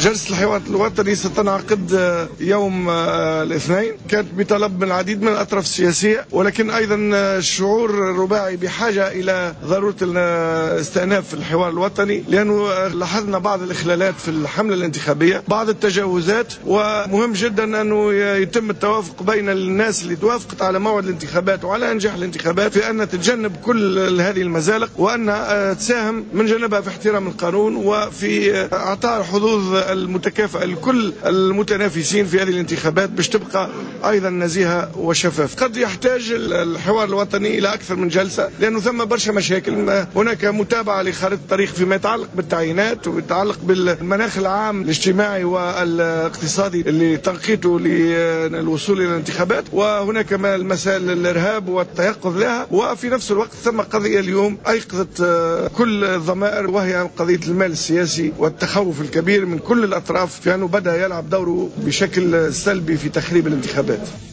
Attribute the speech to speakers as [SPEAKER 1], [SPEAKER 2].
[SPEAKER 1] جلسة الحوار الوطني ستنعقد يوم الاثنين، كانت بطلب من العديد من الأطراف السياسية، ولكن أيضا الشعور الرباعي بحاجة إلى ضرورة استئناف الحوار الوطني، لأنه لاحظنا بعض الإخلالات في الحملة الانتخابية، بعض التجاوزات، ومهم جدا أنه يتم التوافق بين الناس اللي توافقت على موعد الانتخابات وعلى إنجاح الانتخابات في أن تتجنب كل هذه المزالق، وأن تساهم من جانبها في احترام القانون وفي اعطاء حظوظ المتكافئه لكل المتنافسين في هذه الانتخابات باش تبقى ايضا نزيهه وشفافه. قد يحتاج الحوار الوطني الى اكثر من جلسه، لانه ثم برشا مشاكل. هناك متابعه لخارطه الطريق فيما يتعلق بالتعيينات ويتعلق بالمناخ العام الاجتماعي والاقتصادي اللي تنقيته للوصول الى الانتخابات، وهناك مسائل الارهاب والتيقظ لها، وفي نفس الوقت ثم قضيه اليوم ايقظت كل الضمائر، وهي قضية المال السياسي والتخوف الكبير من كل الأطراف في أنه بدأ يلعب دوره بشكل سلبي في تخريب الانتخابات.